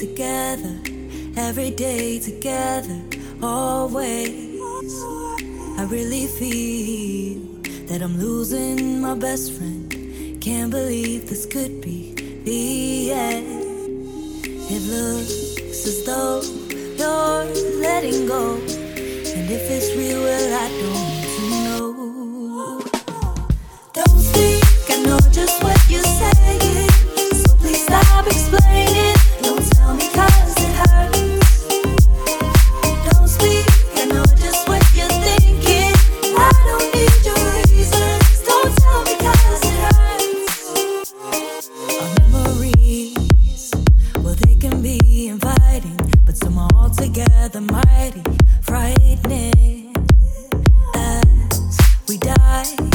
together, every day together, always. I really feel that I'm losing my best friend. Can't believe this could be the end. It looks as though you're letting go, and if it's real, well, I don't need to know. Don't speak, I know just what you're saying, so please stop explaining. Don't tell me 'cause it hurts. Don't speak, I know just what you're thinking. I don't need your reasons. Don't tell me 'cause it hurts. Our memories, well, they can be inviting, but some are altogether mighty frightening. As we die,